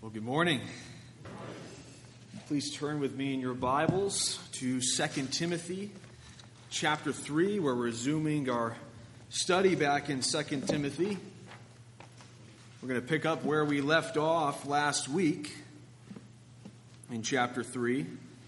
Well, good morning. Please turn with me in your Bibles to 2 Timothy chapter 3. We're resuming our study back in 2 Timothy. We're going to pick up where we left off last week in chapter 3.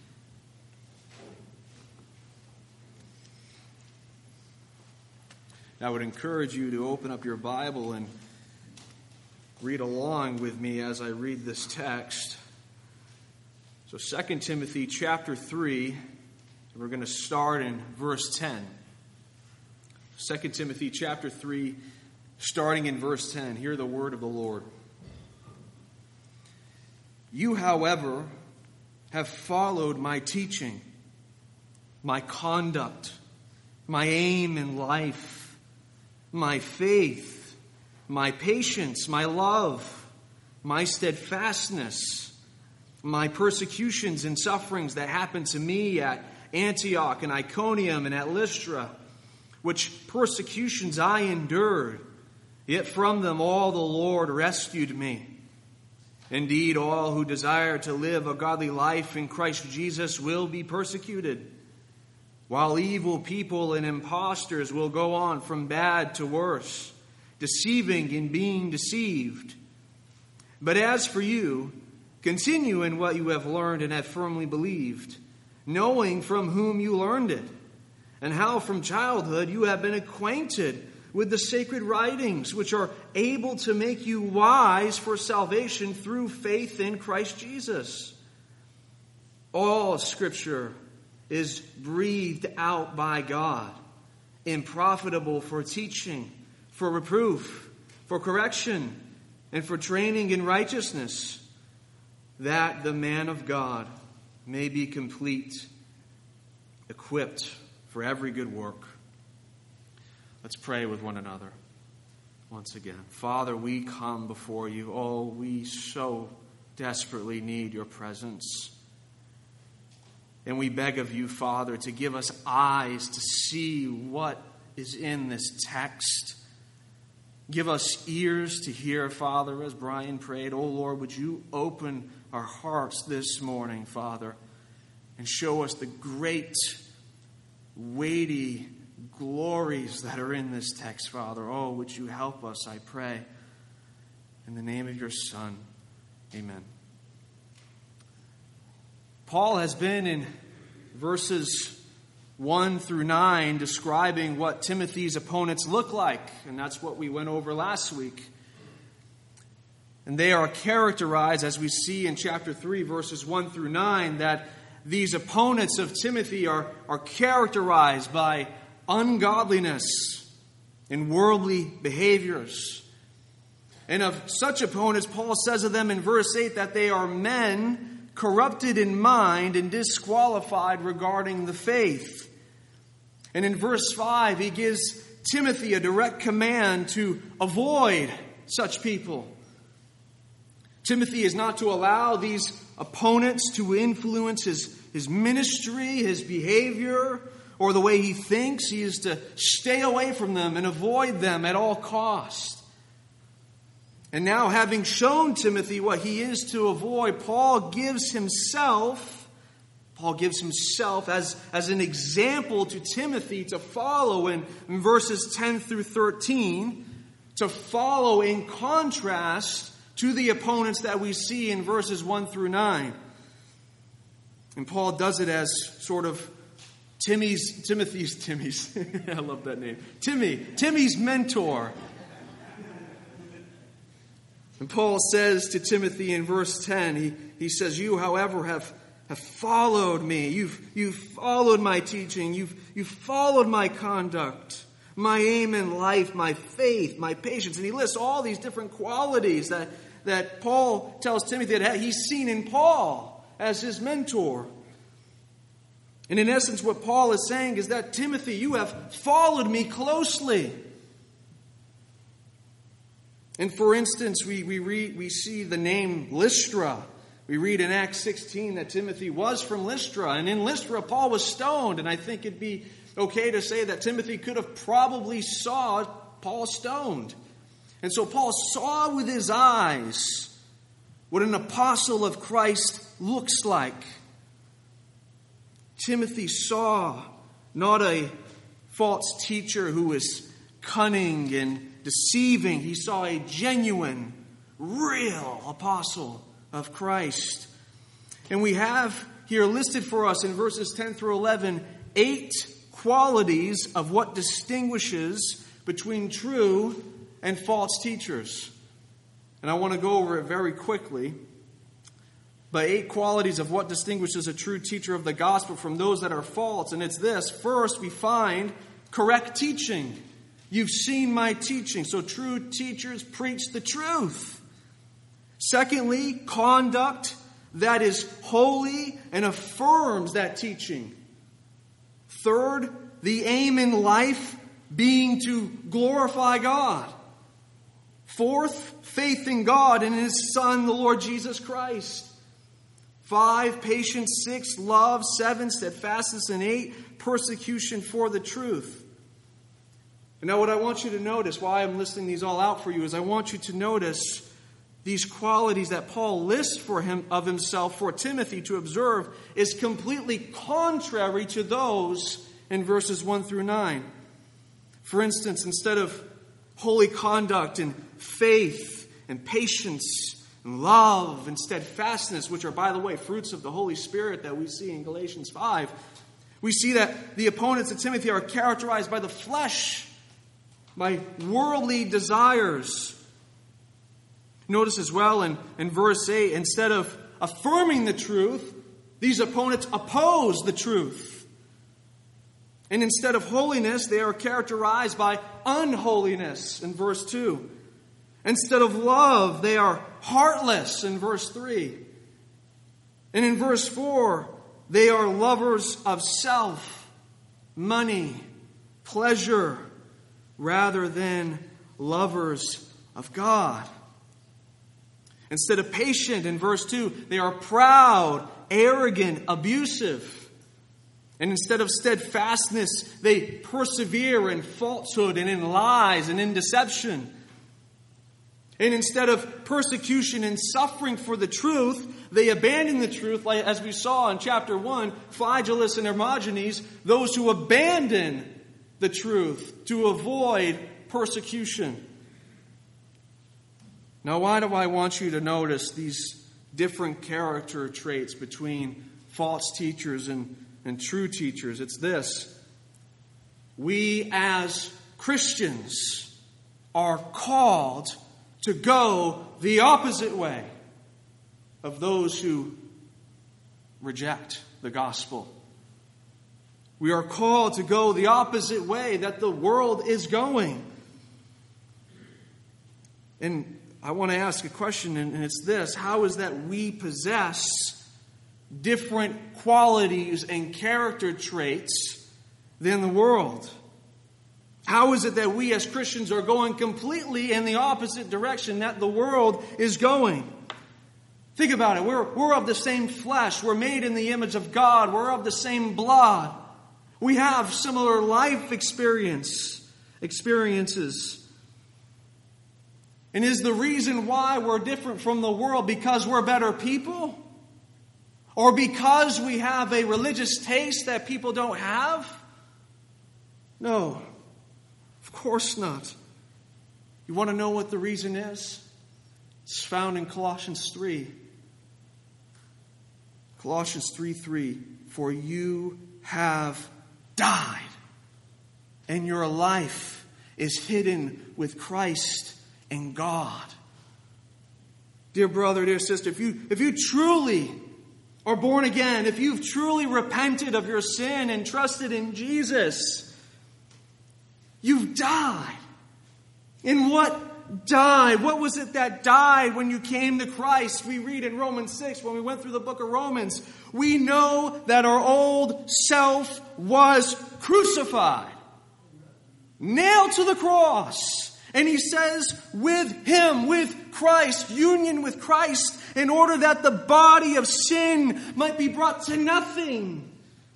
I would encourage you to open up your Bible and read along with me as I read this text. So 2 Timothy chapter 3, we're going to start in verse 10. 2 Timothy chapter 3, starting in verse 10. Hear the word of the Lord. You, however, have followed my teaching, my conduct, my aim in life, my faith, my patience, my love, my steadfastness, my persecutions and sufferings that happened to me at Antioch and Iconium and at Lystra, which persecutions I endured, yet from them all the Lord rescued me. Indeed, all who desire to live a godly life in Christ Jesus will be persecuted, while evil people and impostors will go on from bad to worse, deceiving and being deceived. But as for you, continue in what you have learned and have firmly believed, knowing from whom you learned it, and how from childhood you have been acquainted with the sacred writings, which are able to make you wise for salvation through faith in Christ Jesus. All Scripture is breathed out by God, and profitable for teaching, for reproof, for correction, and for training in righteousness, that the man of God may be complete, equipped for every good work. Let's pray with one another once again. Father, we come before you. Oh, we so desperately need your presence. And we beg of you, Father, to give us eyes to see what is in this text. Give us ears to hear, Father, as Brian prayed. Oh, Lord, would you open our hearts this morning, Father, and show us the great, weighty glories that are in this text, Father. Oh, would you help us, I pray. In the name of your Son, amen. Paul has been in verses 1 through 9 describing what Timothy's opponents look like, and that's what we went over last week. And they are characterized, as we see in chapter 3, verses 1 through 9, that these opponents of Timothy are characterized by ungodliness and worldly behaviors. And of such opponents, Paul says of them in verse 8 that they are men corrupted in mind and disqualified regarding the faith. And in verse 5, he gives Timothy a direct command to avoid such people. Timothy is not to allow these opponents to influence his ministry, his behavior, or the way he thinks. He is to stay away from them and avoid them at all cost. And now, having shown Timothy what he is to avoid, Paul gives himself as an example to Timothy to follow in verses 10 through 13, to follow in contrast to the opponents that we see in verses 1 through 9. And Paul does it as sort of Timmy's I love that name. Timmy's mentor. And Paul says to Timothy in verse 10, he says, you, however, have followed me. You've followed my teaching. You've followed my conduct, my aim in life, my faith, my patience. And he lists all these different qualities that Paul tells Timothy that he's seen in Paul as his mentor. And in essence, what Paul is saying is that, Timothy, you have followed me closely. And for instance, we see the name Lystra. We read in Acts 16 that Timothy was from Lystra. And in Lystra, Paul was stoned. And I think it'd be okay to say that Timothy could have probably saw Paul stoned. And so Paul saw with his eyes what an apostle of Christ looks like. Timothy saw not a false teacher who was cunning and deceiving. He saw a genuine, real apostle of Christ. And we have here listed for us in verses 10 through 11, 8 qualities of what distinguishes between true and false teachers. And I want to go over it very quickly. But 8 qualities of what distinguishes a true teacher of the gospel from those that are false. And it's this. First, we find correct teaching. You've seen my teaching. So true teachers preach the truth. Secondly, conduct that is holy and affirms that teaching. Third, the aim in life being to glorify God. Fourth, faith in God and His Son, the Lord Jesus Christ. 5, patience. 6, love. 7, steadfastness. And 8, persecution for the truth. And now what I want you to notice, why I'm listing these all out for you, is I want you to notice these qualities that Paul lists for him of himself for Timothy to observe is completely contrary to those in verses 1 through 9. For instance, instead of holy conduct and faith and patience and love and steadfastness, which are, by the way, fruits of the Holy Spirit that we see in Galatians 5, we see that the opponents of Timothy are characterized by the flesh, by worldly desires. Notice as well in verse 8, instead of affirming the truth, these opponents oppose the truth. And instead of holiness, they are characterized by unholiness in verse 2. Instead of love, they are heartless in verse 3. And in verse 4, they are lovers of self, money, pleasure, rather than lovers of God. Instead of patient in verse 2, they are proud, arrogant, abusive. And instead of steadfastness, they persevere in falsehood and in lies and in deception. And instead of persecution and suffering for the truth, they abandon the truth, like as we saw in chapter 1, Phygelus and Hermogenes, those who abandon the truth to avoid persecution. Now, why do I want you to notice these different character traits between false teachers and true teachers? It's this. We as Christians are called to go the opposite way of those who reject the gospel. We are called to go the opposite way that the world is going. And I want to ask a question, and it's this. How is that we possess different qualities and character traits than the world? How is it that we as Christians are going completely in the opposite direction that the world is going? Think about it. We're of the same flesh. We're made in the image of God. We're of the same blood. We have similar life experiences. And is the reason why we're different from the world because we're better people? Or because we have a religious taste that people don't have? No, of course not. You want to know what the reason is? It's found in Colossians 3. Colossians 3:3. For you have died, and your life is hidden with Christ in God. Dear brother, dear sister, if you truly are born again, if you've truly repented of your sin and trusted in Jesus, you've died. And what died? What was it that died when you came to Christ? We read in Romans 6 when we went through the book of Romans. We know that our old self was crucified, nailed to the cross. And he says, with Him, with Christ, union with Christ, in order that the body of sin might be brought to nothing.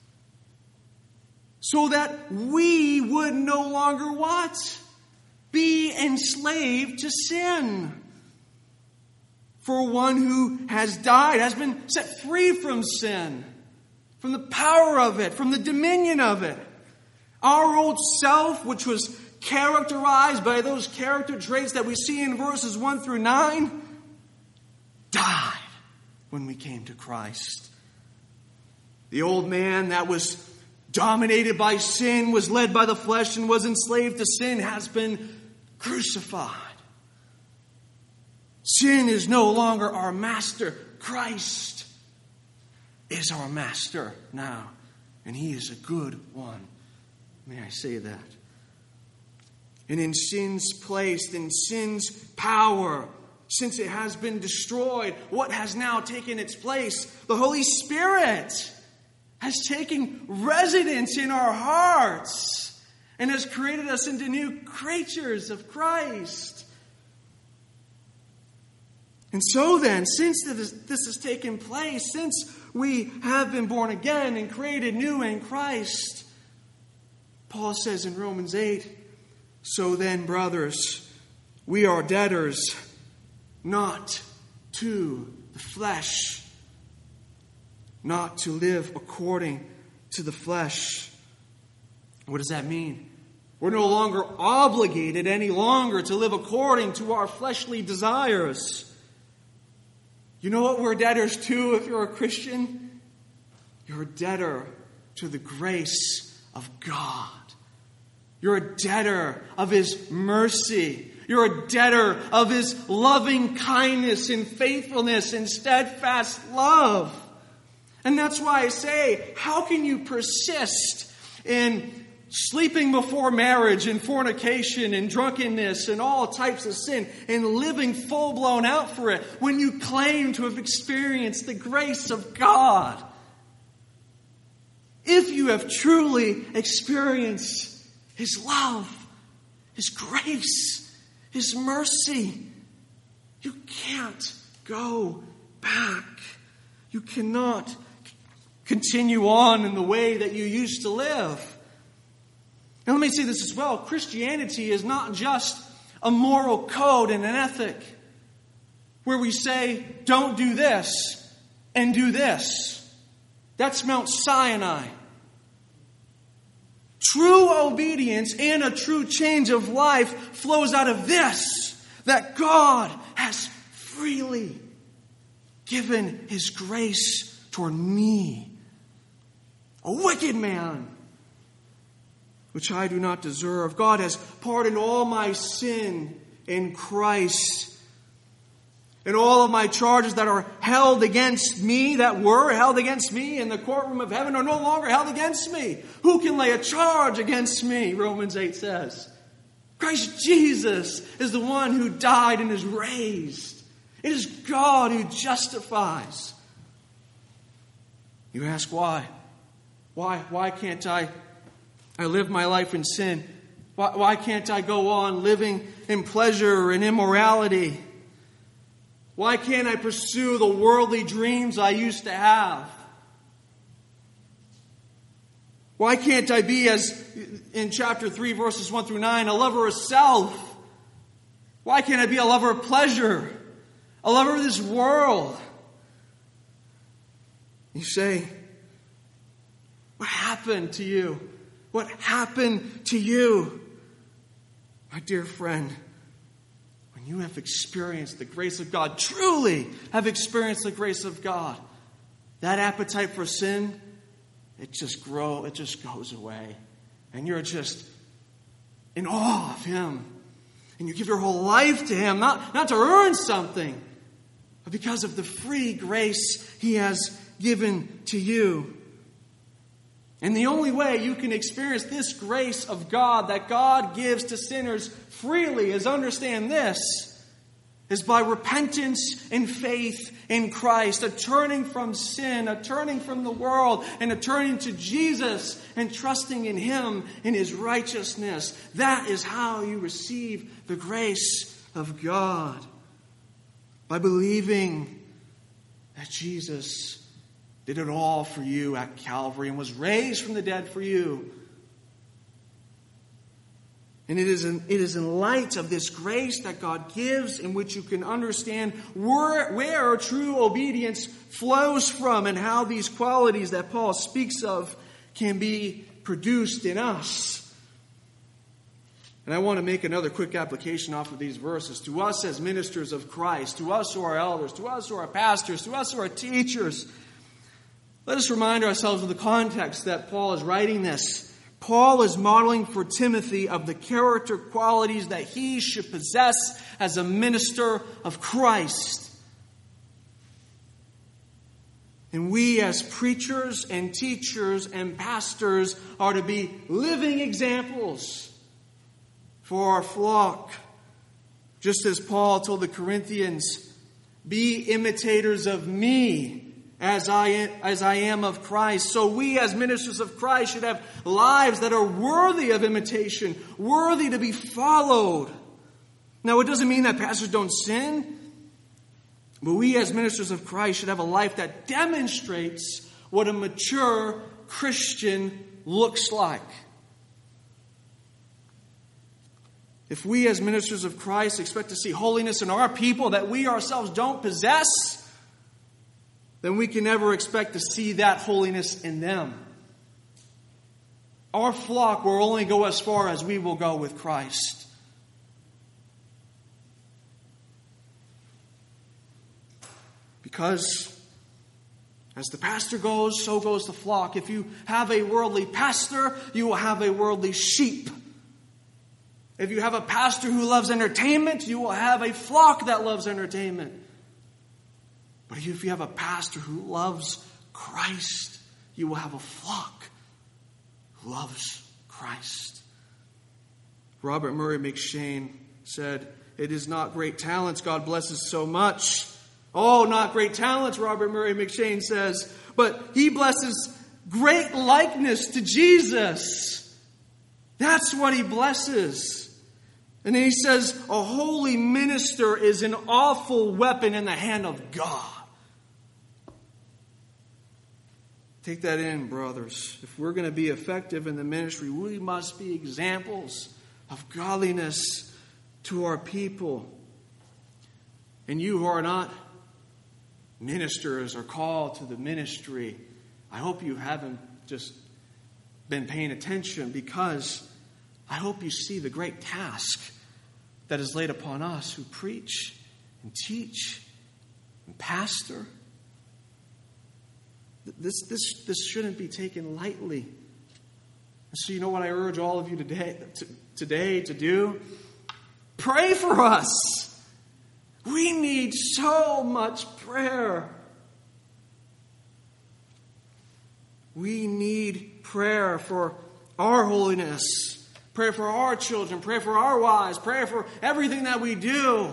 So that we would no longer what? Be enslaved to sin. For one who has died has been set free from sin, from the power of it, from the dominion of it. Our old self, which was characterized by those character traits that we see in verses 1 through 9, died when we came to Christ. The old man that was dominated by sin, was led by the flesh, and was enslaved to sin has been crucified. Sin is no longer our master. Christ is our master now, and he is a good one. May I say that? And in sin's place, in sin's power, since it has been destroyed, what has now taken its place? The Holy Spirit has taken residence in our hearts and has created us into new creatures of Christ. And so then, since this has taken place, since we have been born again and created new in Christ, Paul says in Romans 8, so then, brothers, we are debtors, not to the flesh, not to live according to the flesh. What does that mean? We're no longer obligated any longer to live according to our fleshly desires. You know what we're debtors to if you're a Christian? You're a debtor to the grace of God. You're a debtor of His mercy. You're a debtor of His loving kindness and faithfulness and steadfast love. And that's why I say, how can you persist in sleeping before marriage and fornication and drunkenness and all types of sin and living full-blown out for it when you claim to have experienced the grace of God? If you have truly experienced His love, His grace, His mercy, you can't go back. You cannot continue on in the way that you used to live. And let me say this as well. Christianity is not just a moral code and an ethic where we say, don't do this and do this. That's Mount Sinai. True obedience and a true change of life flows out of this, that God has freely given His grace toward me, a wicked man, which I do not deserve. God has pardoned all my sin in Christ. And all of my charges that are held against me, that were held against me in the courtroom of heaven, are no longer held against me. Who can lay a charge against me? Romans 8 says. Christ Jesus is the one who died and is raised. It is God who justifies. You ask why? Why can't I live my life in sin? Why can't I go on living in pleasure and immorality? Why can't I pursue the worldly dreams I used to have? Why can't I be, as in chapter 3, verses 1 through 9, a lover of self? Why can't I be a lover of pleasure? A lover of this world? You say, what happened to you? What happened to you? My dear friend, when you have experienced the grace of God, truly have experienced the grace of God, that appetite for sin, it just goes away. And you're just in awe of Him. And you give your whole life to Him, not to earn something, but because of the free grace He has given to you. And the only way you can experience this grace of God that God gives to sinners freely is understand this, is by repentance and faith in Christ, a turning from sin, a turning from the world, and a turning to Jesus and trusting in Him and His righteousness. That is how you receive the grace of God. By believing that Jesus did it all for you at Calvary and was raised from the dead for you. And it is in light of this grace that God gives in which you can understand where true obedience flows from and how these qualities that Paul speaks of can be produced in us. And I want to make another quick application off of these verses. To us as ministers of Christ, to us who are elders, to us who are pastors, to us who are teachers, let us remind ourselves of the context that Paul is writing this. Paul is modeling for Timothy of the character qualities that he should possess as a minister of Christ. And we as preachers and teachers and pastors are to be living examples for our flock. Just as Paul told the Corinthians, be imitators of me as I am of Christ. So we as ministers of Christ should have lives that are worthy of imitation, worthy to be followed. Now, it doesn't mean that pastors don't sin, but we as ministers of Christ should have a life that demonstrates what a mature Christian looks like. If we as ministers of Christ expect to see holiness in our people that we ourselves don't possess, then we can never expect to see that holiness in them. Our flock will only go as far as we will go with Christ. Because as the pastor goes, so goes the flock. If you have a worldly pastor, you will have a worldly sheep. If you have a pastor who loves entertainment, you will have a flock that loves entertainment. But if you have a pastor who loves Christ, you will have a flock who loves Christ. Robert Murray McCheyne said, it is not great talents God blesses so much. Oh, not great talents, Robert Murray McCheyne says, but he blesses great likeness to Jesus. That's what he blesses. And then he says, a holy minister is an awful weapon in the hand of God. Take that in, brothers. If we're going to be effective in the ministry, we must be examples of godliness to our people. And you who are not ministers or called to the ministry, I hope you haven't just been paying attention, because I hope you see the great task that is laid upon us who preach and teach and pastor. This shouldn't be taken lightly. So you know what I urge all of you today to do? Pray for us. We need so much prayer. We need prayer for our holiness. Pray for our children. Pray for our wives. Pray for everything that we do.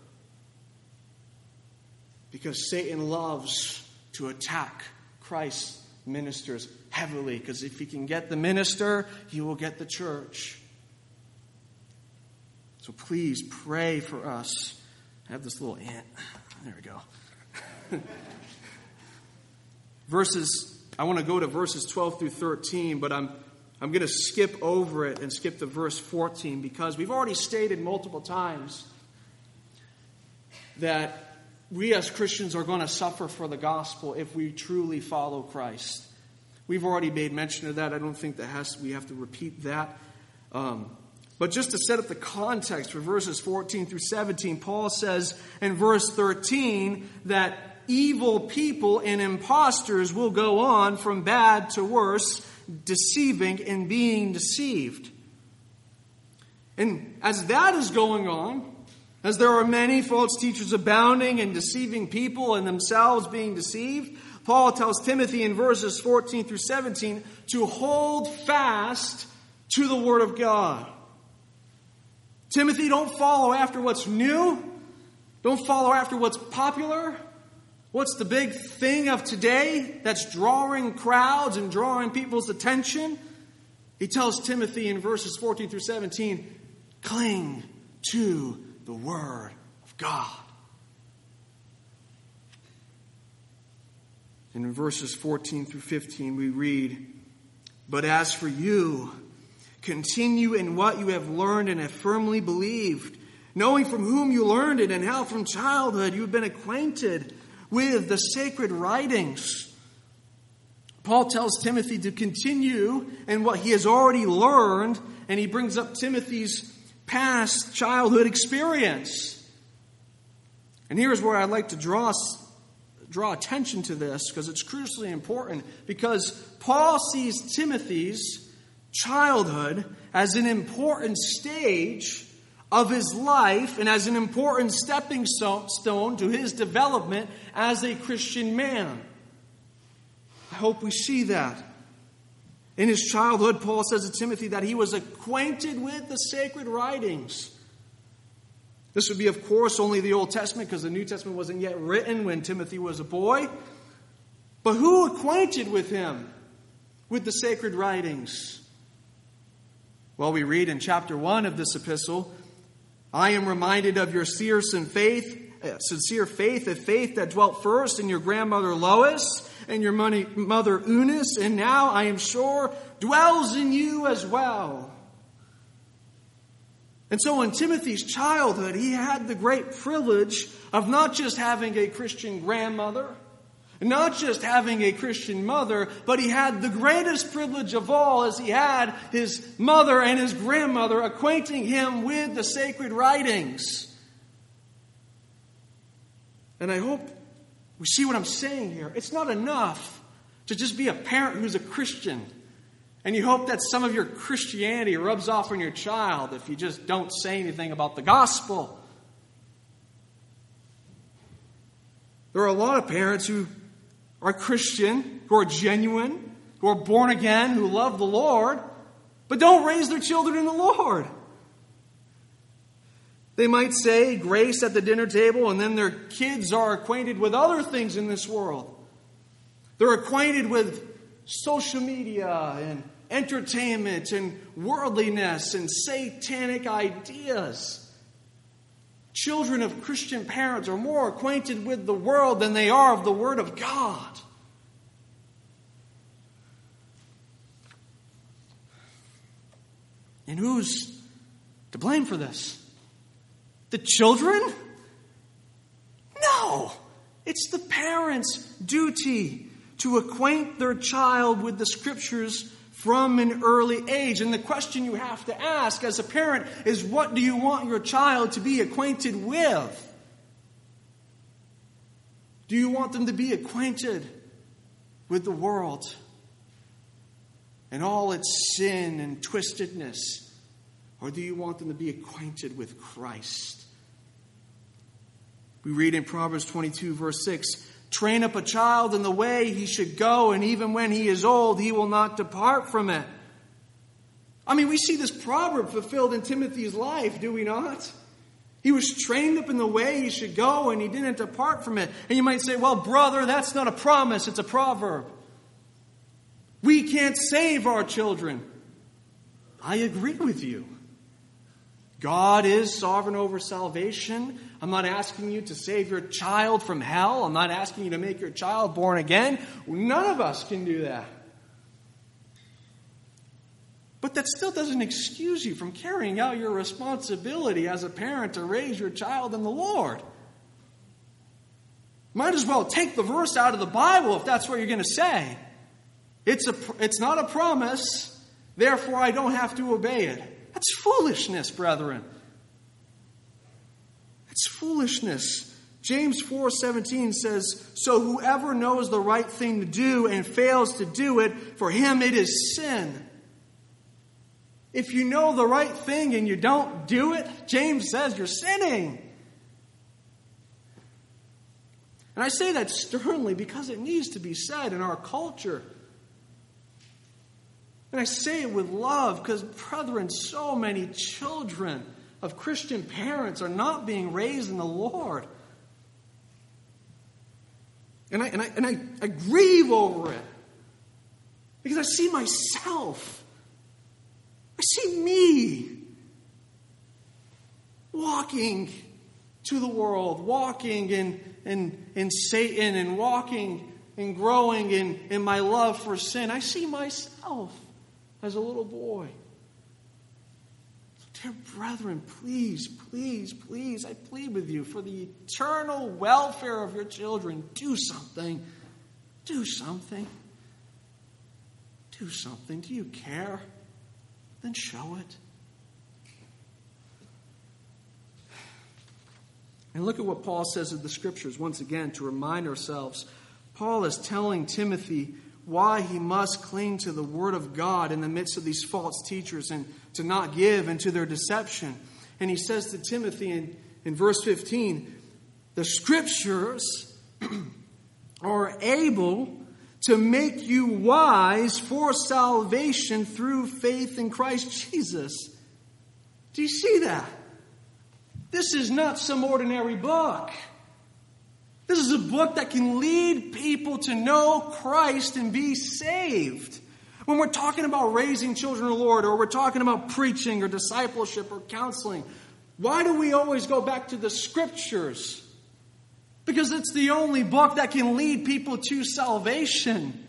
Because Satan loves to attack Christ's ministers heavily. Because if he can get the minister, he will get the church. So please pray for us. I have this little ant. There we go. I want to go to verses 12 through 13, but I'm going to skip over it and skip to verse 14, because we've already stated multiple times that we as Christians are going to suffer for the gospel if we truly follow Christ. We've already made mention of that. I don't think we have to repeat that. But just to set up the context for verses 14 through 17, Paul says in verse 13 that evil people and impostors will go on from bad to worse, deceiving and being deceived. And as that is going on, as there are many false teachers abounding and deceiving people and themselves being deceived, Paul tells Timothy in verses 14 through 17 to hold fast to the Word of God. Timothy, don't follow after what's new. Don't follow after what's popular. What's the big thing of today that's drawing crowds and drawing people's attention? He tells Timothy in verses 14 through 17, cling to the Word of God. And in verses 14 through 15 we read, but as for you, Continue in what you have learned and have firmly believed, knowing from whom you learned it and how from childhood you have been acquainted with the sacred writings. Paul tells Timothy to continue in what he has already learned, and he brings up Timothy's past childhood experience. And here's where I'd like to draw attention to this, because it's crucially important, because Paul sees Timothy's childhood as an important stage of his life and as an important stepping stone to his development as a Christian man. I hope we see that. In his childhood, Paul says to Timothy that he was acquainted with the sacred writings. This would be, of course, only the Old Testament, because the New Testament wasn't yet written when Timothy was a boy. But who acquainted with him, with the sacred writings? Well, we read in chapter 1 of this epistle, I am reminded of your sincere faith, a faith that dwelt first in your grandmother Lois and your mother Eunice, and now, I am sure, dwells in you as well. And so in Timothy's childhood, he had the great privilege of not just having a Christian grandmother, not just having a Christian mother, but he had the greatest privilege of all, as he had his mother and his grandmother acquainting him with the sacred writings. And I hope we see what I'm saying here. It's not enough to just be a parent who's a Christian, and you hope that some of your Christianity rubs off on your child if you just don't say anything about the gospel. There are a lot of parents who are Christian, who are genuine, who are born again, who love the Lord, but don't raise their children in the Lord. They might say grace at the dinner table, and then their kids are acquainted with other things in this world. They're acquainted with social media and entertainment and worldliness and satanic ideas. Children of Christian parents are more acquainted with the world than they are of the Word of God. And who's to blame for this? The children? No! It's the parents' duty to acquaint their child with the Scriptures from an early age. And the question you have to ask as a parent is, what do you want your child to be acquainted with? Do you want them to be acquainted with the world and all its sin and twistedness? Or do you want them to be acquainted with Christ? We read in Proverbs 22, verse 6, train up a child in the way he should go, and even when he is old, he will not depart from it. I mean, we see this proverb fulfilled in Timothy's life, do we not? He was trained up in the way he should go, and he didn't depart from it. And you might say, well, brother, that's not a promise, it's a proverb. We can't save our children. I agree with you. God is sovereign over salvation. I'm not asking you to save your child from hell. I'm not asking you to make your child born again. None of us can do that. But that still doesn't excuse you from carrying out your responsibility as a parent to raise your child in the Lord. Might as well take the verse out of the Bible if that's what you're going to say. It's not a promise, therefore I don't have to obey it. That's foolishness, brethren. It's foolishness. James 4:17 says, so whoever knows the right thing to do and fails to do it, for him it is sin. If you know the right thing and you don't do it, James says you're sinning. And I say that sternly because it needs to be said in our culture. And I say it with love because, brethren, so many children of Christian parents are not being raised in the Lord. And I grieve over it because I see myself. I see me walking to the world, walking in Satan and walking and growing in my love for sin. I see myself as a little boy Dear brethren, please, please, please, I plead with you for the eternal welfare of your children. Do something. Do something. Do something. Do you care? Then show it. And look at what Paul says in the Scriptures, once again, to remind ourselves. Paul is telling Timothy why he must cling to the Word of God in the midst of these false teachers and to not give into their deception. And he says to Timothy in verse 15, the Scriptures are able to make you wise for salvation through faith in Christ Jesus. Do you see that? This is not some ordinary book. This is a book that can lead people to know Christ and be saved. When we're talking about raising children of the Lord, or we're talking about preaching or discipleship or counseling, why do we always go back to the Scriptures? Because it's the only book that can lead people to salvation.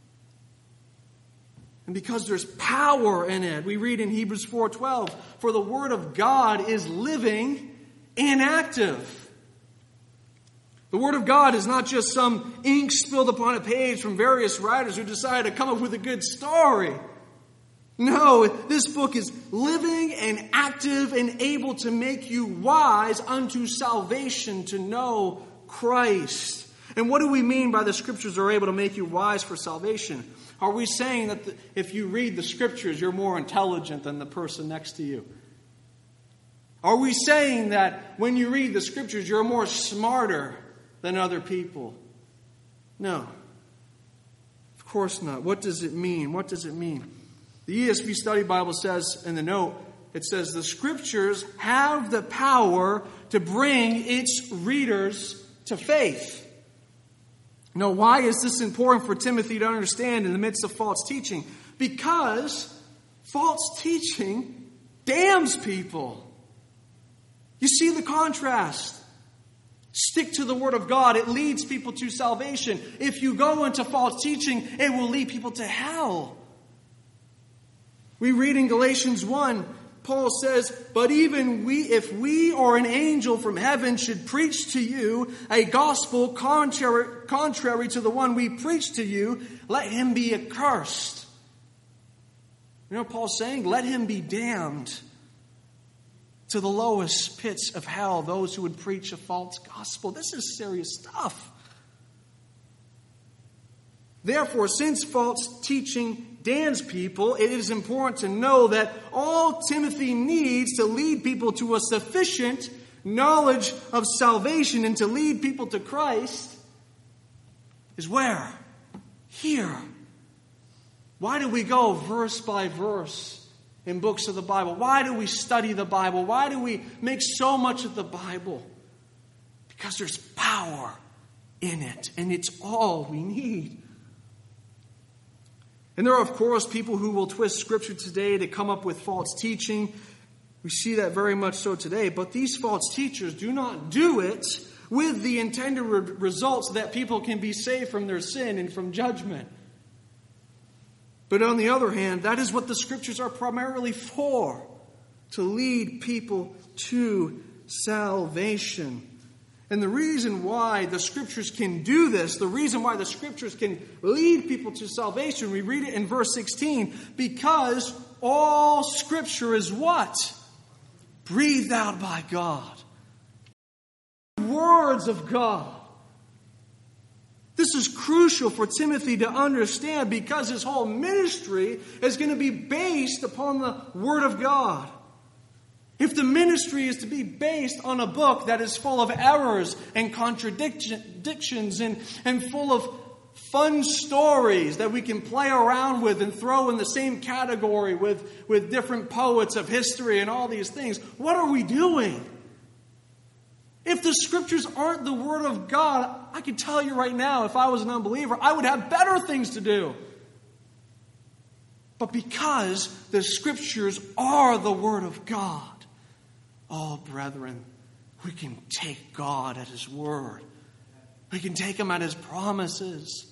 And because there's power in it. We read in Hebrews 4:12, for the Word of God is living and active. The Word of God is not just some ink spilled upon a page from various writers who decided to come up with a good story. No, this book is living and active and able to make you wise unto salvation, to know Christ. And what do we mean by the Scriptures are able to make you wise for salvation? Are we saying that if you read the Scriptures, you're more intelligent than the person next to you? Are we saying that when you read the Scriptures, you're more smarter than other people? No. Of course not. What does it mean? What does it mean? The ESV Study Bible says in the note, it says, the Scriptures have the power to bring its readers to faith. Now, why is this important for Timothy to understand in the midst of false teaching? Because false teaching damns people. You see the contrast. Stick to the Word of God. It leads people to salvation. If you go into false teaching, it will lead people to hell. We read in Galatians 1, Paul says, but even if we or an angel from heaven should preach to you a gospel contrary to the one we preach to you, let him be accursed. You know what Paul's saying? Let him be damned to the lowest pits of hell, those who would preach a false gospel. This is serious stuff. Therefore, since false teaching damns people, it is important to know that all Timothy needs to lead people to a sufficient knowledge of salvation and to lead people to Christ is where? Here. Why do we go verse by verse in books of the Bible? Why do we study the Bible? Why do we make so much of the Bible? Because there's power in it, and it's all we need. And there are, of course, people who will twist Scripture today to come up with false teaching. We see that very much so today. But these false teachers do not do it with the intended results that people can be saved from their sin and from judgment. But on the other hand, that is what the Scriptures are primarily for, to lead people to salvation. And the reason why the Scriptures can do this, the reason why the Scriptures can lead people to salvation, we read it in verse 16, because all Scripture is what? Breathed out by God. Words of God. This is crucial for Timothy to understand because his whole ministry is going to be based upon the Word of God. If the ministry is to be based on a book that is full of errors and contradictions and full of fun stories that we can play around with and throw in the same category with different poets of history and all these things, what are we doing? If the Scriptures aren't the Word of God, I can tell you right now, if I was an unbeliever, I would have better things to do. But because the Scriptures are the Word of God, oh, brethren, we can take God at His word. We can take Him at His promises.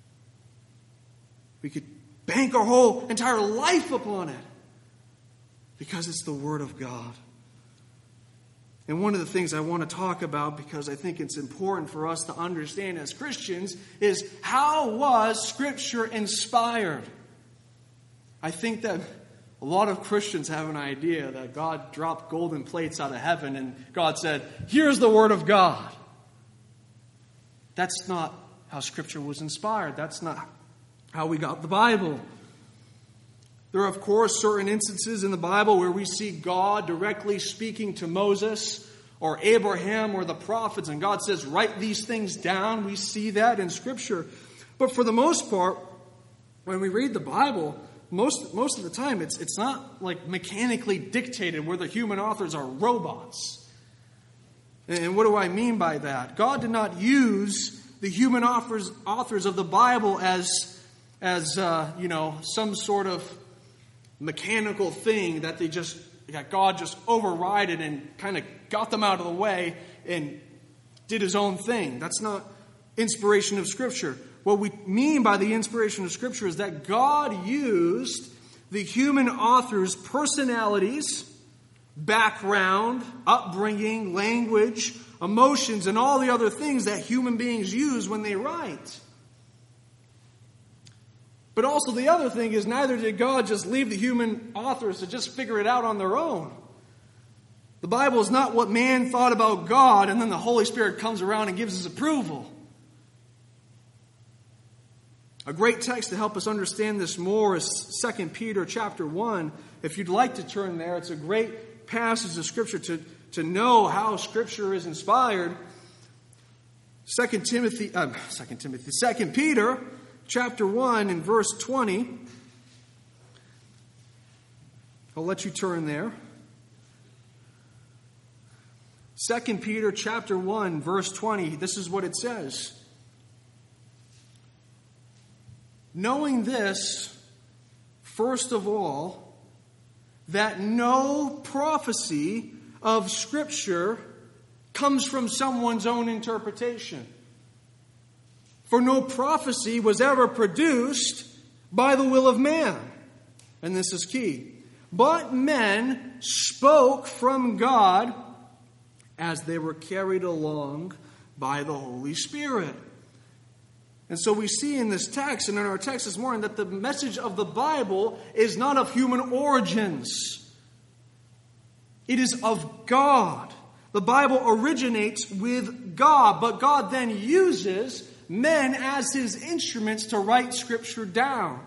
We could bank our whole entire life upon it. Because it's the Word of God. And one of the things I want to talk about, because I think it's important for us to understand as Christians, is how was Scripture inspired? I think that a lot of Christians have an idea that God dropped golden plates out of heaven and God said, here's the Word of God. That's not how Scripture was inspired. That's not how we got the Bible. There are, of course, certain instances in the Bible where we see God directly speaking to Moses or Abraham or the prophets, and God says, write these things down. We see that in Scripture. But for the most part, when we read the Bible, most of the time, it's not like mechanically dictated where the human authors are robots. And what do I mean by that? God did not use the human authors of the Bible as some sort of mechanical thing that God just overrided and kind of got them out of the way and did his own thing. That's not inspiration of Scripture. What we mean by the inspiration of Scripture is that God used the human authors' personalities, background, upbringing, language, emotions, and all the other things that human beings use when they write. But also the other thing is, neither did God just leave the human authors to just figure it out on their own. The Bible is not what man thought about God and then the Holy Spirit comes around and gives his approval. A great text to help us understand this more is 2 Peter chapter 1. If you'd like to turn there, it's a great passage of Scripture to know how Scripture is inspired. 2 Peter chapter 1 and verse 20. I'll let you turn there. 2 Peter chapter 1 verse 20. This is what it says. Knowing this, first of all, that no prophecy of Scripture comes from someone's own interpretation. For no prophecy was ever produced by the will of man. And this is key. But men spoke from God as they were carried along by the Holy Spirit. And so we see in this text and in our text this morning that the message of the Bible is not of human origins. It is of God. The Bible originates with God, but God then uses men as his instruments to write Scripture down.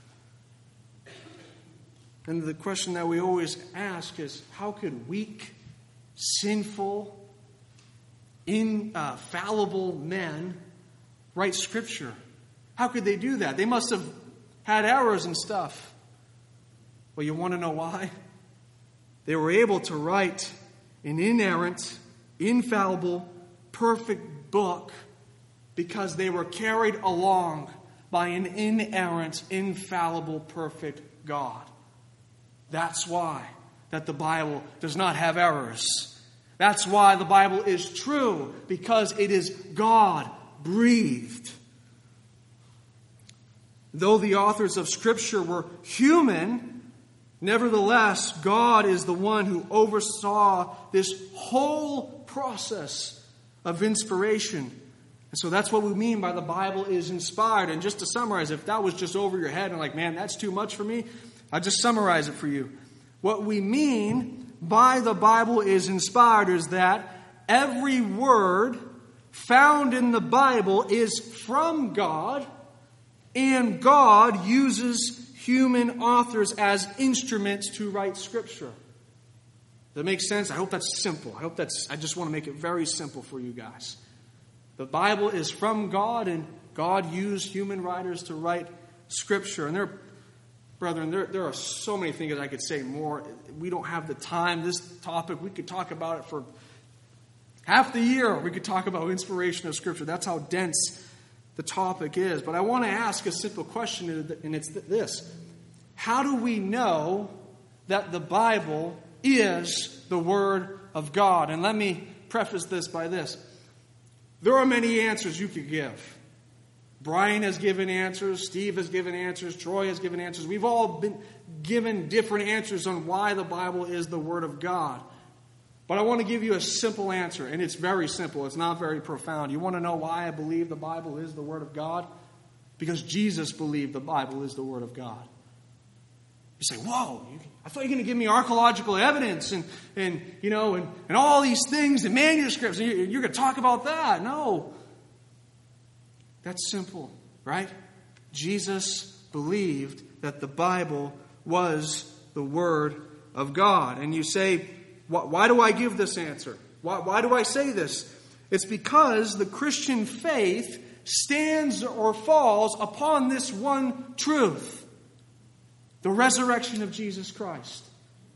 And the question that we always ask is, how could weak, sinful, infallible men write Scripture? How could they do that? They must have had errors and stuff. Well, you want to know why? They were able to write an inerrant, infallible, perfect book because they were carried along by an inerrant, infallible, perfect God. That's why that the Bible does not have errors. That's why the Bible is true, because it is God breathed. Though the authors of Scripture were human, nevertheless, God is the one who oversaw this whole process of inspiration. And so that's what we mean by the Bible is inspired. And just to summarize, if that was just over your head and like, man, that's too much for me, I'll just summarize it for you. What we mean by the Bible is inspired is that every word found in the Bible is from God, and God uses human authors as instruments to write Scripture. Does that make sense? I hope that's simple. I just want to make it very simple for you guys. The Bible is from God, and God used human writers to write Scripture. And brethren, there are so many things I could say more. We don't have the time. This topic, we could talk about it for half the year. We could talk about inspiration of Scripture. That's how dense the topic is. But I want to ask a simple question, and it's this. How do we know that the Bible is the Word of God? And let me preface this by this. There are many answers you could give. Brian has given answers. Steve has given answers. Troy has given answers. We've all been given different answers on why the Bible is the Word of God. But I want to give you a simple answer, and it's very simple. It's not very profound. You want to know why I believe the Bible is the Word of God? Because Jesus believed the Bible is the Word of God. You say, whoa, I thought you were going to give me archaeological evidence and all these things and manuscripts, and you're going to talk about that. No. That's simple, right? Jesus believed that the Bible was the Word of God. And you say, why do I give this answer? Why do I say this? It's because the Christian faith stands or falls upon this one truth: the resurrection of Jesus Christ.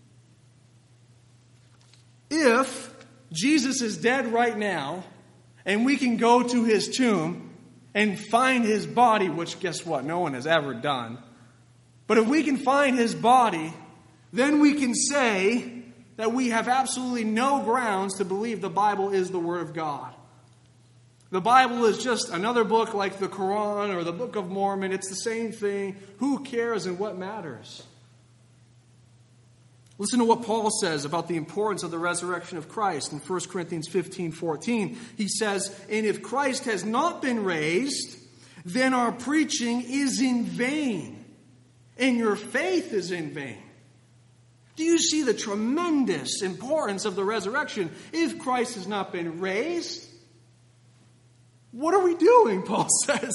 If Jesus is dead right now, and we can go to his tomb and find his body, which guess what? No one has ever done. But if we can find his body, then we can say that we have absolutely no grounds to believe the Bible is the Word of God. The Bible is just another book like the Quran or the Book of Mormon. It's the same thing. Who cares and what matters? Listen to what Paul says about the importance of the resurrection of Christ in 1 Corinthians 15:14. He says, "And if Christ has not been raised, then our preaching is in vain, and your faith is in vain." Do you see the tremendous importance of the resurrection? If Christ has not been raised, what are we doing, Paul says?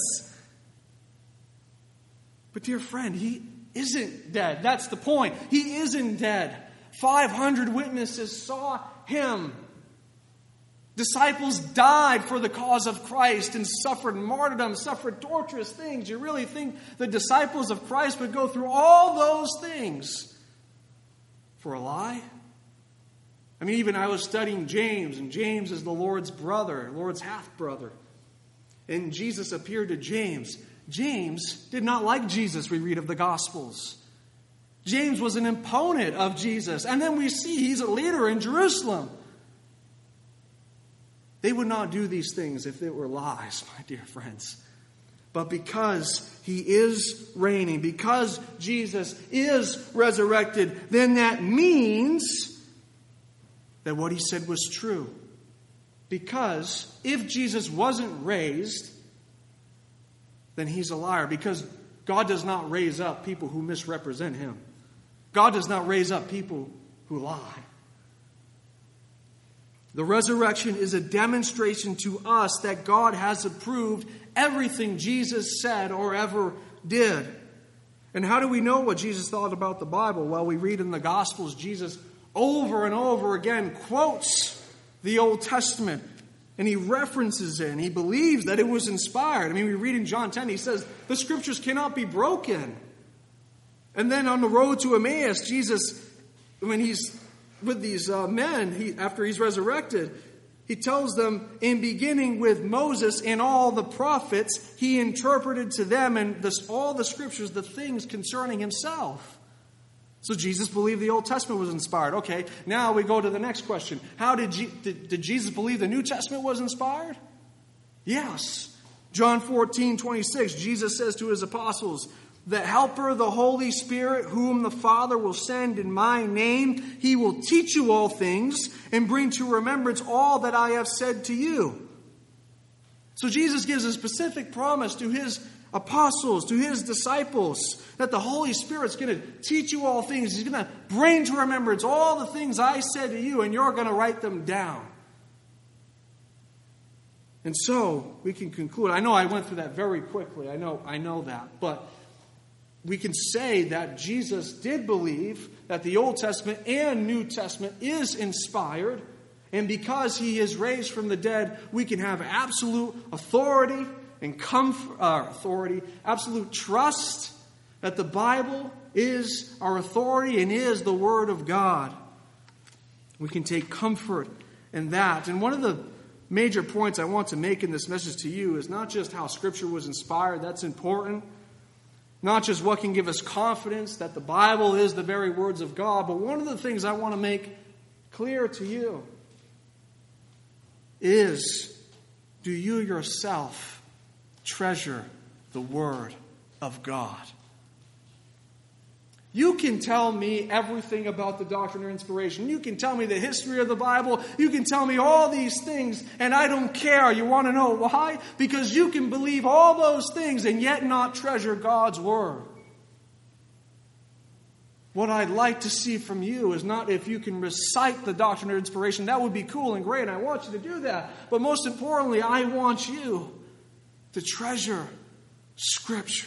But dear friend, he isn't dead. That's the point. He isn't dead. 500 witnesses saw him. Disciples died for the cause of Christ and suffered martyrdom, suffered torturous things. You really think the disciples of Christ would go through all those things for a lie? I mean, even I was studying James, and James is the Lord's brother, Lord's half-brother. And Jesus appeared to James. James did not like Jesus, we read of the Gospels. James was an opponent of Jesus. And then we see he's a leader in Jerusalem. They would not do these things if it were lies, my dear friends. But because he is reigning, because Jesus is resurrected, then that means that what he said was true. Because if Jesus wasn't raised, then he's a liar. Because God does not raise up people who misrepresent him. God does not raise up people who lie. The resurrection is a demonstration to us that God has approved everything Jesus said or ever did. And how do we know what Jesus thought about the Bible? Well, we read in the Gospels, Jesus over and over again quotes the Old Testament. And he references it, and he believes that it was inspired. I mean, we read in John 10, he says, the Scriptures cannot be broken. And then on the road to Emmaus, Jesus, when he's with these men, after he's resurrected, he tells them, in beginning with Moses and all the prophets, he interpreted to them and all the Scriptures the things concerning himself. So Jesus believed the Old Testament was inspired. Okay, now we go to the next question. How did Jesus believe the New Testament was inspired? Yes. John 14:26, Jesus says to his apostles, "The Helper, the Holy Spirit, whom the Father will send in my name, he will teach you all things and bring to remembrance all that I have said to you." So Jesus gives a specific promise to his apostles, to his disciples, that the Holy Spirit's going to teach you all things. He's going to bring to remembrance all the things I said to you, and you're going to write them down. And so we can conclude. I know I went through that very quickly. I know that. But we can say that Jesus did believe that the Old Testament and New Testament is inspired. And because he is raised from the dead, we can have absolute authority and absolute trust that the Bible is our authority and is the Word of God. We can take comfort in that. And one of the major points I want to make in this message to you is not just how Scripture was inspired. That's important. Not just what can give us confidence that the Bible is the very words of God, but one of the things I want to make clear to you is, do you yourself treasure the Word of God. You can tell me everything about the doctrine of inspiration. You can tell me the history of the Bible. You can tell me all these things, and I don't care. You want to know why? Because you can believe all those things and yet not treasure God's Word. What I'd like to see from you is not if you can recite the doctrine of inspiration. That would be cool and great, and I want you to do that. But most importantly, I want you to treasure Scripture.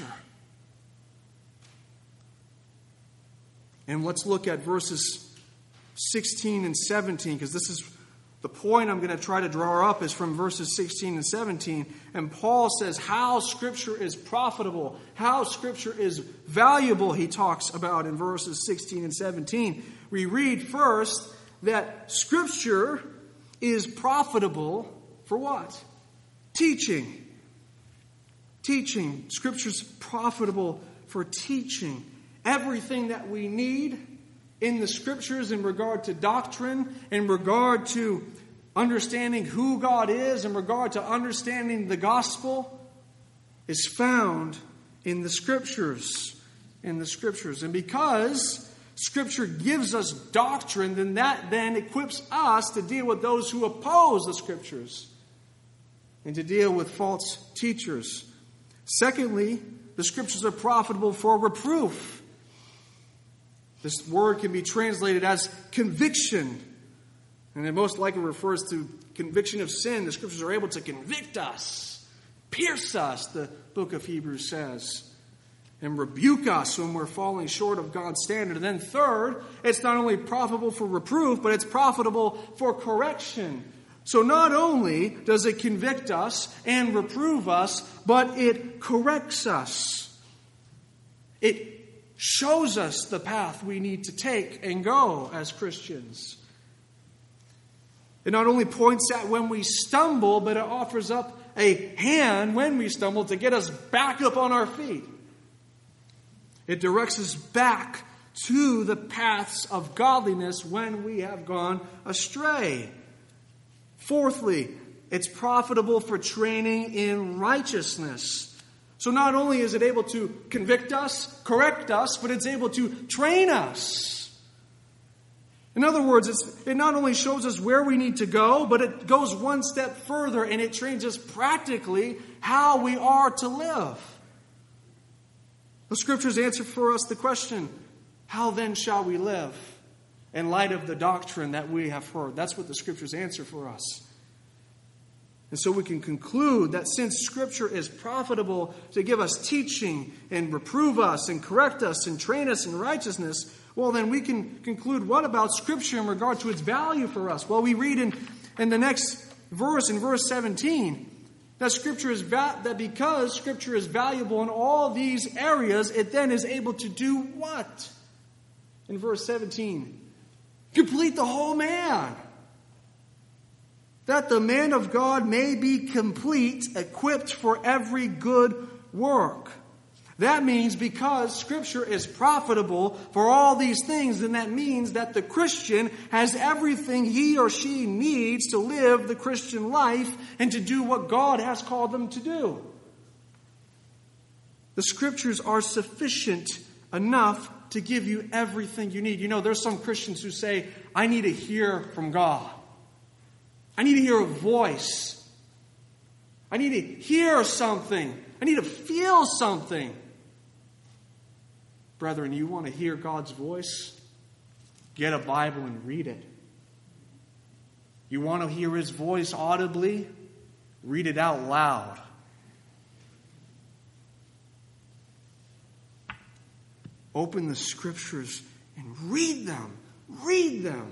And let's look at verses 16 and 17, because this is the point I'm going to try to draw up is from verses 16 and 17. And Paul says how Scripture is profitable, how Scripture is valuable, he talks about in verses 16 and 17. We read first that Scripture is profitable for what? Teaching. Teaching. Scripture's profitable for teaching. Everything that we need in the Scriptures in regard to doctrine, in regard to understanding who God is, in regard to understanding the gospel, is found in the Scriptures. In the Scriptures. And because Scripture gives us doctrine, then that then equips us to deal with those who oppose the Scriptures and to deal with false teachers. Secondly, the Scriptures are profitable for reproof. This word can be translated as conviction. And it most likely refers to conviction of sin. The Scriptures are able to convict us, pierce us, the book of Hebrews says, and rebuke us when we're falling short of God's standard. And then third, it's not only profitable for reproof, but it's profitable for correction. So not only does it convict us and reprove us, but it corrects us. It shows us the path we need to take and go as Christians. It not only points at when we stumble, but it offers up a hand when we stumble to get us back up on our feet. It directs us back to the paths of godliness when we have gone astray. Fourthly, it's profitable for training in righteousness. So not only is it able to convict us, correct us, but it's able to train us. In other words, it not only shows us where we need to go, but it goes one step further and it trains us practically how we are to live. The Scriptures answer for us the question, how then shall we live in light of the doctrine that we have heard? That's what the Scriptures answer for us. And so we can conclude that since Scripture is profitable to give us teaching and reprove us and correct us and train us in righteousness, well, then we can conclude what about Scripture in regard to its value for us? Well, we read in the next verse, in verse 17, that Scripture is that because Scripture is valuable in all these areas, it then is able to do what? In verse 17, complete the whole man. That the man of God may be complete, equipped for every good work. That means because Scripture is profitable for all these things, then that means that the Christian has everything he or she needs to live the Christian life and to do what God has called them to do. The Scriptures are sufficient enough to give you everything you need. You know, there's some Christians who say, I need to hear from God. I need to hear a voice. I need to hear something. I need to feel something. Brethren, you want to hear God's voice? Get a Bible and read it. You want to hear His voice audibly? Read it out loud. Open the Scriptures and read them. Read them.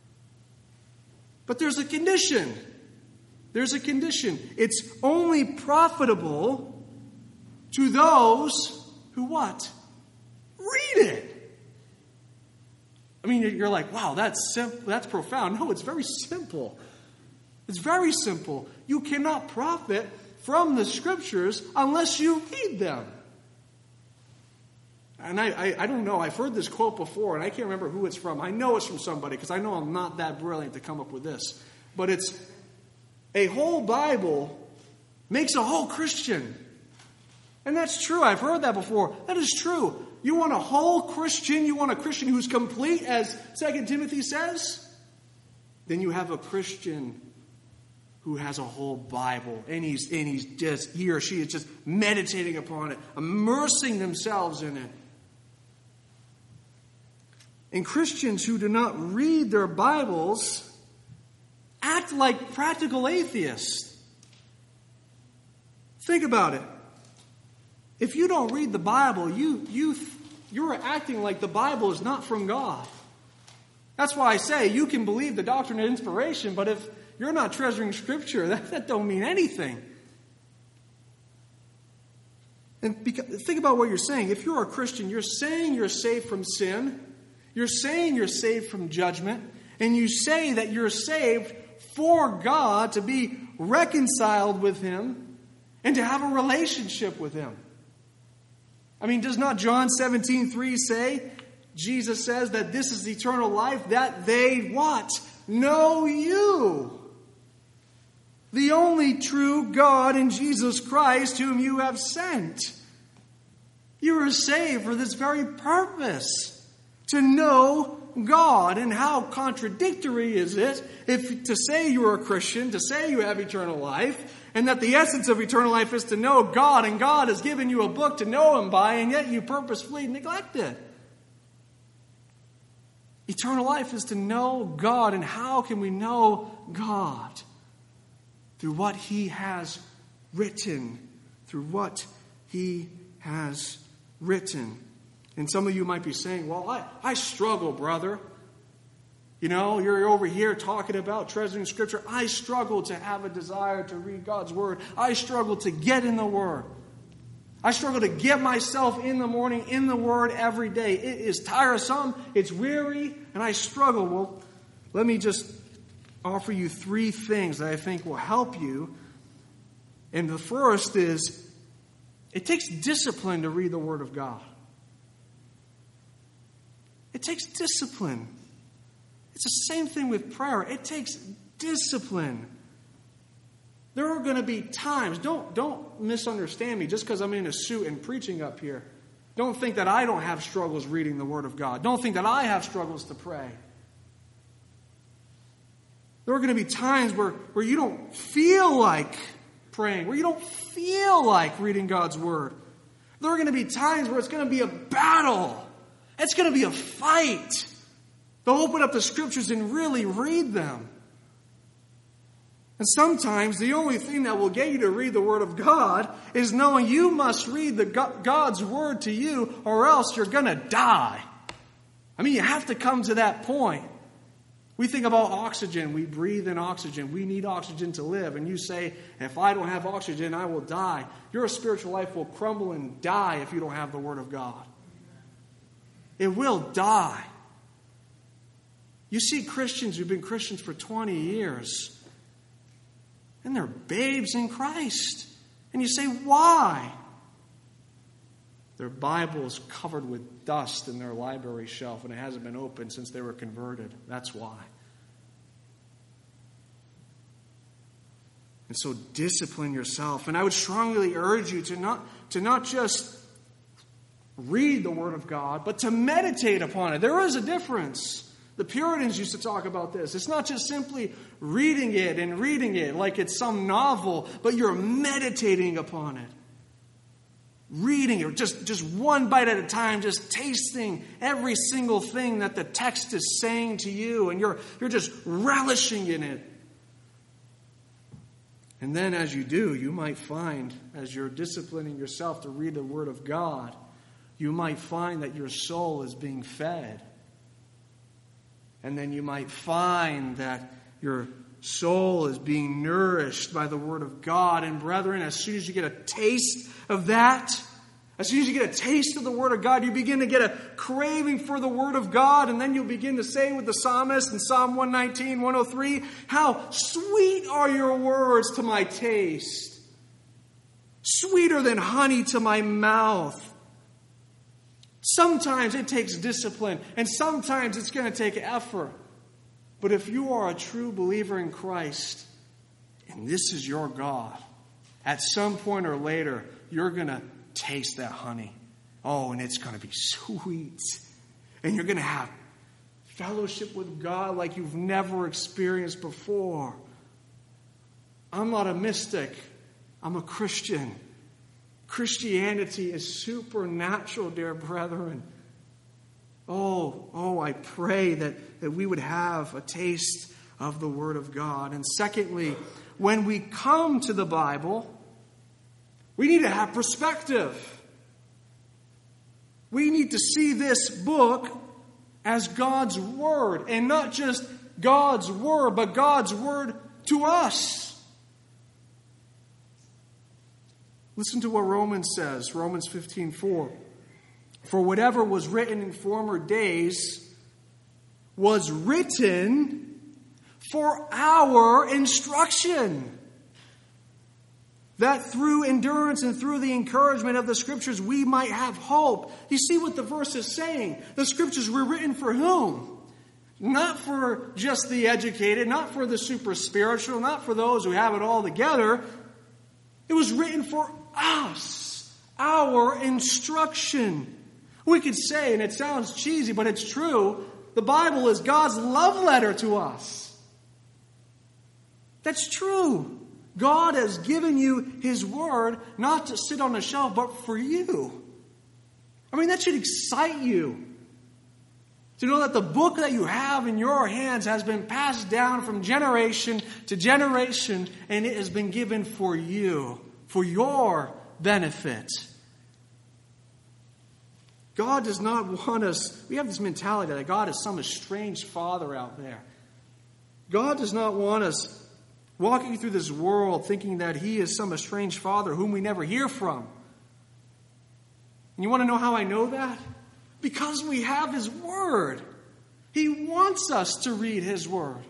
But there's a condition. There's a condition. It's only profitable to those who what? Read it. I mean, you're like, wow, that's simple, that's profound. No, it's very simple. It's very simple. You cannot profit from the Scriptures unless you read them. And I don't know. I've heard this quote before, and I can't remember who it's from. I know it's from somebody, because I know I'm not that brilliant to come up with this. But it's a whole Bible makes a whole Christian. And that's true. I've heard that before. That is true. You want a whole Christian? You want a Christian who's complete, as 2 Timothy says? Then you have a Christian who has a whole Bible, and he or she is just meditating upon it, immersing themselves in it. And Christians who do not read their Bibles act like practical atheists. Think about it. If you don't read the Bible, you're acting like the Bible is not from God. That's why I say you can believe the doctrine of inspiration, but if you're not treasuring Scripture, that don't mean anything. And think about what you're saying. If you're a Christian, you're saying you're saved from sin. You're saying you're saved from judgment. And you say that you're saved for God, to be reconciled with Him and to have a relationship with Him. I mean, does not John 17:3 say, Jesus says that this is eternal life, that they what? Know you, the only true God, in Jesus Christ, whom you have sent. You are saved for this very purpose, to know God. And how contradictory is it if to say you are a Christian, to say you have eternal life, and that the essence of eternal life is to know God, and God has given you a book to know Him by, and yet you purposefully neglect it. Eternal life is to know God, and how can we know God? Through what He has written. Through what He has written. And some of you might be saying, well, I struggle, brother. You know, you're over here talking about treasuring Scripture. I struggle to have a desire to read God's Word. I struggle to get in the Word. I struggle to get myself in the morning in the Word every day. It is tiresome. It's weary. And I struggle. Well, let me just offer you 3 things that I think will help you. And the first is, it takes discipline to read the Word of God. It takes discipline. It's the same thing with prayer. It takes discipline. There are going to be times, don't misunderstand me just because I'm in a suit and preaching up here. Don't think that I don't have struggles reading the Word of God. Don't think that I have struggles to pray. There are going to be times where you don't feel like praying, where you don't feel like reading God's Word. There are going to be times where it's going to be a battle. It's going to be a fight to open up the Scriptures and really read them. And sometimes the only thing that will get you to read the Word of God is knowing you must read God's Word to you, or else you're going to die. I mean, you have to come to that point. We think about oxygen. We breathe in oxygen. We need oxygen to live. And you say, if I don't have oxygen, I will die. Your spiritual life will crumble and die if you don't have the Word of God. It will die. You see Christians who've been Christians for 20 years, and they're babes in Christ. And you say, why? Their Bible is covered with dust in their library shelf, and it hasn't been opened since they were converted. That's why. And so discipline yourself. And I would strongly urge you to not just read the Word of God, but to meditate upon it. There is a difference. The Puritans used to talk about this. It's not just simply reading it like it's some novel, but you're meditating upon it. Reading it, just one bite at a time, just tasting every single thing that the text is saying to you, and you're just relishing in it. And then as you do, you might find, as you're disciplining yourself to read the Word of God, you might find that your soul is being fed. And then you might find that your soul is being nourished by the Word of God. And brethren, as soon as you get a taste of that, as soon as you get a taste of the Word of God, you begin to get a craving for the Word of God. And then you'll begin to say with the psalmist in Psalm 119, 103, how sweet are your words to my taste. Sweeter than honey to my mouth. Sometimes it takes discipline, and sometimes it's going to take effort. But if you are a true believer in Christ, and this is your God, at some point or later, you're going to taste that honey. Oh, and it's going to be sweet. And you're going to have fellowship with God like you've never experienced before. I'm not a mystic. I'm a Christian. Christianity is supernatural, dear brethren. Oh, I pray that we would have a taste of the Word of God. And secondly, when we come to the Bible, we need to have perspective. We need to see this book as God's Word, and not just God's Word, but God's Word to us. Listen to what Romans says, Romans 15:4. For whatever was written in former days was written for our instruction, that through endurance and through the encouragement of the Scriptures we might have hope. You see what the verse is saying? The Scriptures were written for whom? Not for just the educated, not for the super spiritual, not for those who have it all together. It was written for us, our instruction. We could say, and it sounds cheesy, but it's true, the Bible is God's love letter to us. That's true. God has given you His Word not to sit on a shelf, but for you. I mean, that should excite you. To know that the book that you have in your hands has been passed down from generation to generation, and it has been given for you, for your benefit. God does not want us, we have this mentality that God is some estranged father out there. God does not want us walking through this world thinking that He is some estranged father whom we never hear from. And you want to know how I know that? Because we have His Word. He wants us to read His Word.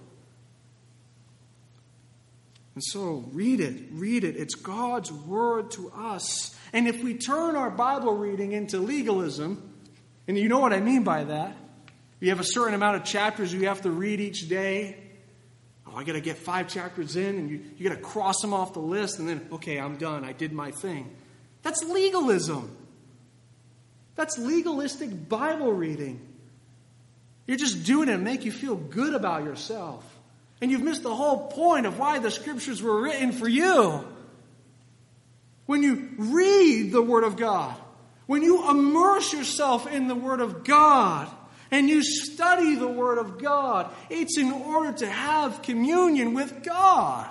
And so read it. It's God's Word to us. And if we turn our Bible reading into legalism, and you know what I mean by that, you have a certain amount of chapters you have to read each day. Oh, I got to get 5 chapters in, and you got to cross them off the list, and then, okay, I'm done. I did my thing. That's legalism. That's legalistic Bible reading. You're just doing it to make you feel good about yourself. And you've missed the whole point of why the Scriptures were written for you. When you read the Word of God, when you immerse yourself in the Word of God, and you study the Word of God, it's in order to have communion with God.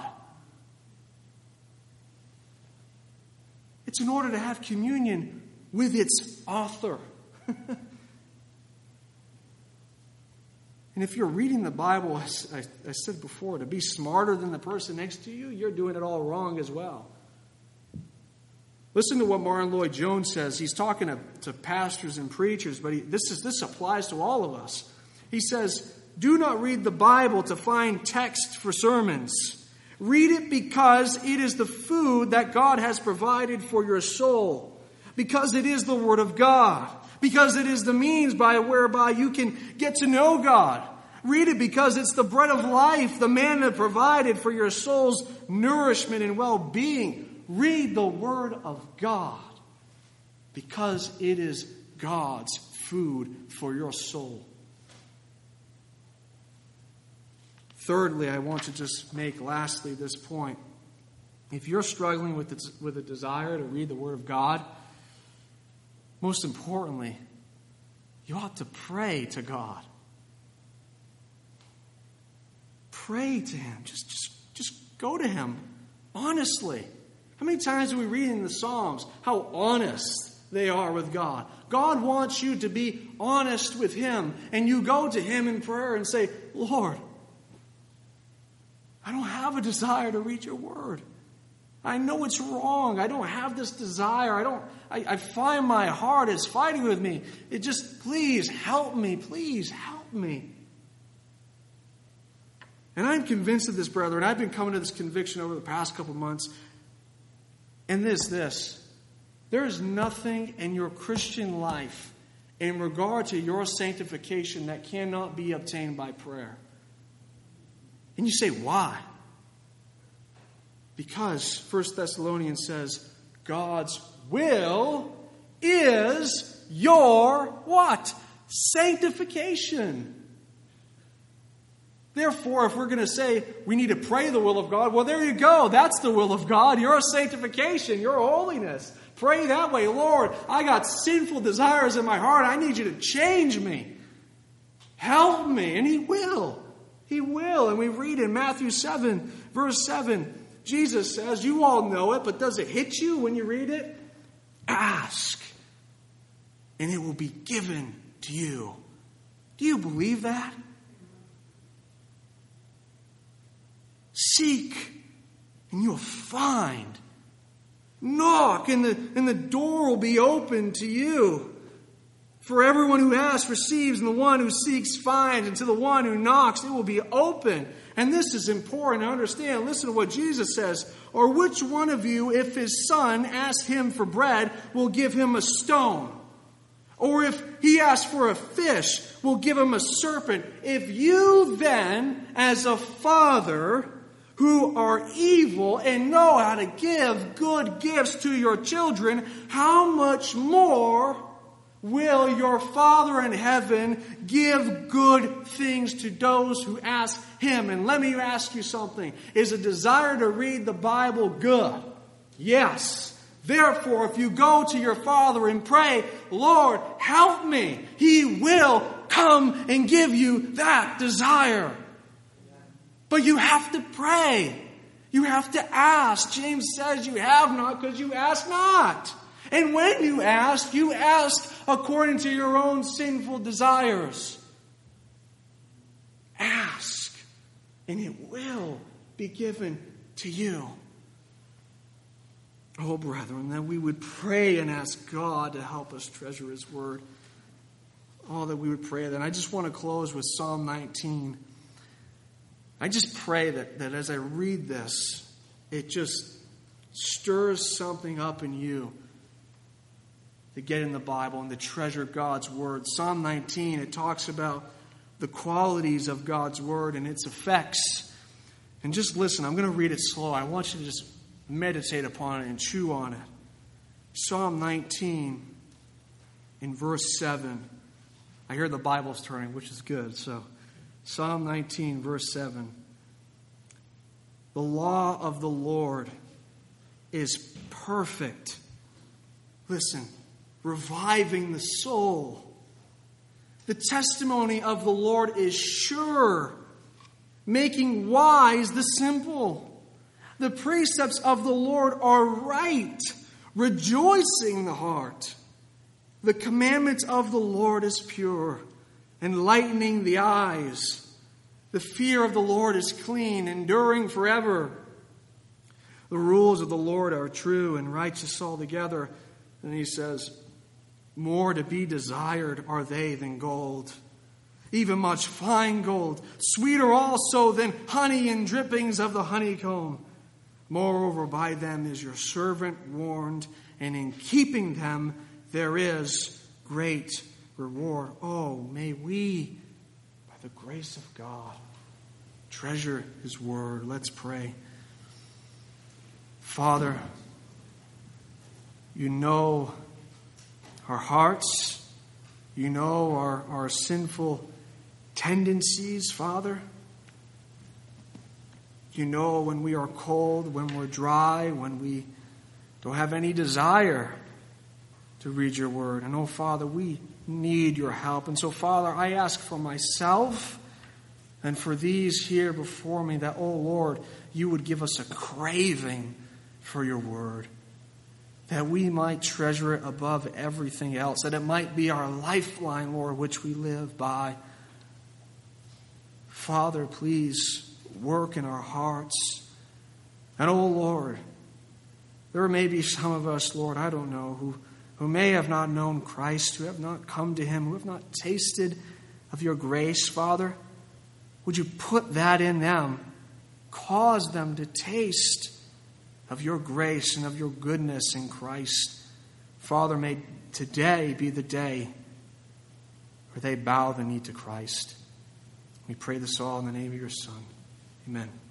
It's in order to have communion with its author. And if you're reading the Bible, as I said before, to be smarter than the person next to you, you're doing it all wrong as well. Listen to what Martin Lloyd-Jones says. He's talking to pastors and preachers, but this applies to all of us. He says, do not read the Bible to find text for sermons. Read it because it is the food that God has provided for your soul. Because it is the Word of God. Because it is the means whereby you can get to know God. Read it because it's the bread of life, the manna provided for your soul's nourishment and well-being. Read the Word of God because it is God's food for your soul. Thirdly, I want to just make lastly this point. If you're struggling with a desire to read the Word of God, most importantly, you ought to pray to God. Pray to Him. Just go to Him honestly. How many times do we read in the Psalms how honest they are with God? God wants you to be honest with Him. And you go to Him in prayer and say, Lord, I don't have a desire to read your Word. I know it's wrong. I don't have this desire. I find my heart is fighting with me. It just, please help me. Please help me. And I'm convinced of this, brethren. I've been coming to this conviction over the past couple months. And this. There is nothing in your Christian life in regard to your sanctification that cannot be obtained by prayer. And you say, why? Because 1 Thessalonians says, God's will is your what? Sanctification. Therefore, if we're going to say we need to pray the will of God, well, there you go. That's the will of God. Your sanctification, your holiness. Pray that way. Lord, I got sinful desires in my heart. I need you to change me. Help me. And He will. He will. And we read in Matthew 7, verse 7, Jesus says, you all know it, but does it hit you when you read it? Ask, and it will be given to you. Do you believe that? Seek, and you'll find. Knock, and the door will be open to you. For everyone who asks receives, and the one who seeks finds, and to the one who knocks it will be open. And this is important to understand. Listen to what Jesus says. Or which one of you, if his son asks him for bread, will give him a stone? Or if he asks for a fish, will give him a serpent? If you then, as a father who are evil and know how to give good gifts to your children, how much more will your Father in heaven give good things to those who ask Him? And let me ask you something. Is a desire to read the Bible good? Yes. Therefore, if you go to your Father and pray, Lord, help me, He will come and give you that desire. But you have to pray. You have to ask. James says you have not because you ask not. And when you ask according to your own sinful desires. Ask, and it will be given to you. Oh, brethren, that we would pray and ask God to help us treasure His Word. Oh, that we would pray that. And I just want to close with Psalm 19. I just pray that as I read this, it just stirs something up in you to get in the Bible and to treasure God's Word. Psalm 19, it talks about the qualities of God's Word and its effects. And just listen, I'm going to read it slow. I want you to just meditate upon it and chew on it. Psalm 19, in verse 7. I hear the Bible's turning, which is good, so... Psalm 19, verse 7. The law of the Lord is perfect. Listen, reviving the soul. The testimony of the Lord is sure, making wise the simple. The precepts of the Lord are right, rejoicing the heart. The commandments of the Lord is pure, enlightening the eyes. The fear of the Lord is clean, enduring forever. The rules of the Lord are true and righteous altogether. And he says, more to be desired are they than gold, even much fine gold, sweeter also than honey and drippings of the honeycomb. Moreover, by them is your servant warned, and in keeping them there is great reward. Oh, may we, by the grace of God, treasure His Word. Let's pray. Father, you know our hearts. You know our sinful tendencies, Father. You know when we are cold, when we're dry, when we don't have any desire to read your Word. And oh, Father, we need your help. And so, Father, I ask for myself and for these here before me that, oh, Lord, you would give us a craving for your Word, that we might treasure it above everything else, that it might be our lifeline, Lord, which we live by. Father, please work in our hearts. And, oh, Lord, there may be some of us, Lord, I don't know, who may have not known Christ, who have not come to Him, who have not tasted of your grace, Father. Would you put that in them? Cause them to taste of your grace and of your goodness in Christ. Father, may today be the day where they bow the knee to Christ. We pray this all in the name of your Son. Amen.